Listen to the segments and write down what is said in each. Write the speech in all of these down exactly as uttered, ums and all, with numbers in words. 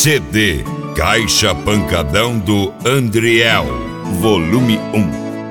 C D Caixa Pancadão do Andriel, volume um.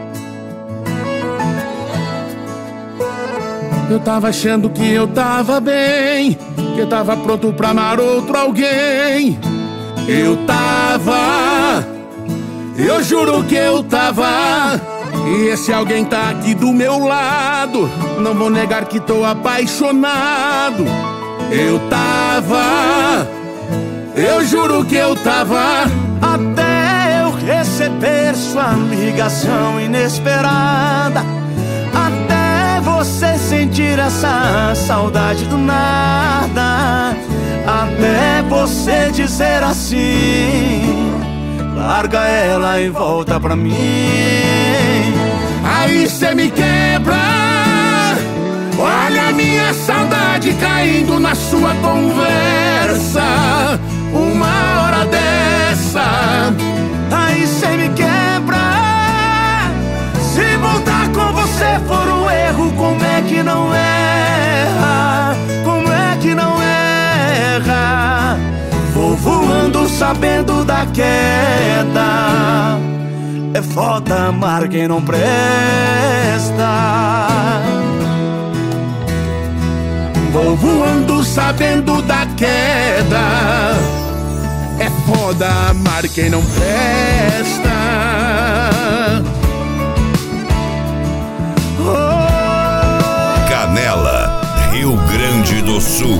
Eu tava achando que eu tava bem, que eu tava pronto pra amar outro alguém. Eu tava, eu juro que eu tava. E esse alguém tá aqui do meu lado. Não vou negar que tô apaixonado. Eu tava, eu juro que eu tava. Até eu receber sua ligação inesperada, até você sentir essa saudade do nada, até você dizer assim: larga ela e volta pra mim. Aí cê me quebra. Olha a minha saudade caindo na sua conversa. Uma hora dessa, aí cê me quebra. Se voltar com você for um erro, como é que não erra? Como é que não erra? Vou voando sabendo da queda. É foda amar quem não presta. vou voando sabendo da queda. É foda amar quem não presta. Canela, Rio Grande do Sul.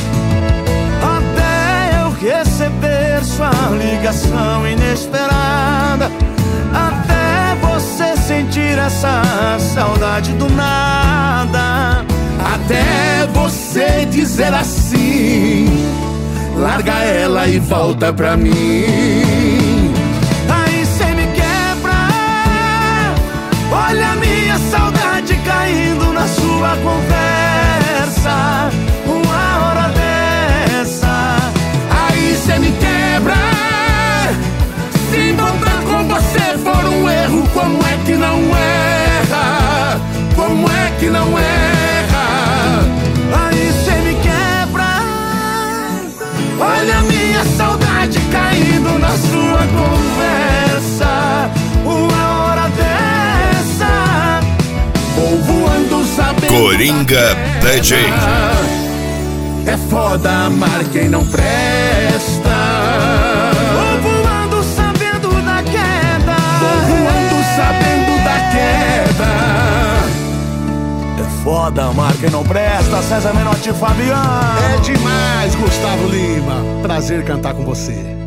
Até eu receber sua ligação inesperada, até você sentir essa saudade do nada, até você dizer assim: larga ela e volta pra mim. Aí cê me quebra. Olha a minha saudade caindo na sua conversa. Uma hora dessa, aí cê me quebra. Se voltar com você for um erro, como é que não erra? Como é que não erra? aí cê me quebra. Olha a minha saudade caindo na sua conversa. Uma hora dessa, vou voando sabendo. Coringa D J. É foda amar quem não presta. Vou voando sabendo da queda. Vou voando sabendo da queda. É foda amar quem não presta. César Menotti e Fabiano. É demais, Gustavo Lima. Prazer cantar com você.